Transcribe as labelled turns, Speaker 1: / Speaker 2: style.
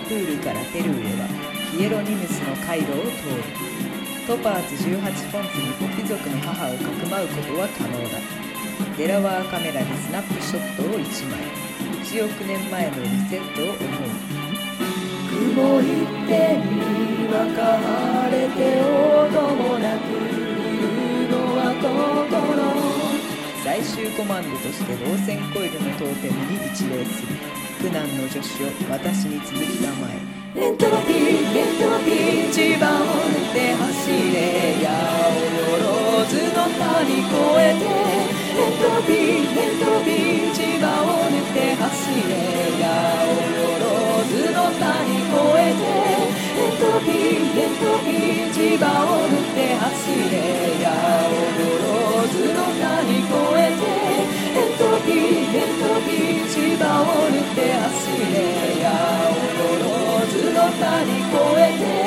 Speaker 1: プールからテルーへはヒエロニムスの回路を通る。トパーズ18フォンツにポピ族の母をかくまうことは可能だ。デラワーカメラでスナップショットを1枚。1億年前のリセットを思う。
Speaker 2: 雲行ってにわか晴れて音もなくいるのは心。
Speaker 1: 最終コマンドとして導線コイルのトーテムに一礼する。苦難の助手を私に続きたまえ。
Speaker 2: エントロピーエントロピー地盤を抜いて走れ。八百万の谷越えて。エントロピーエントロピー地盤を抜いて走れ。八百万の谷越えて。エントロピーエントロピー地盤を抜いて走れ。八百万の谷越えて。エントロピーエントロピー地盤を抜いて走れ。八百万の谷越えて。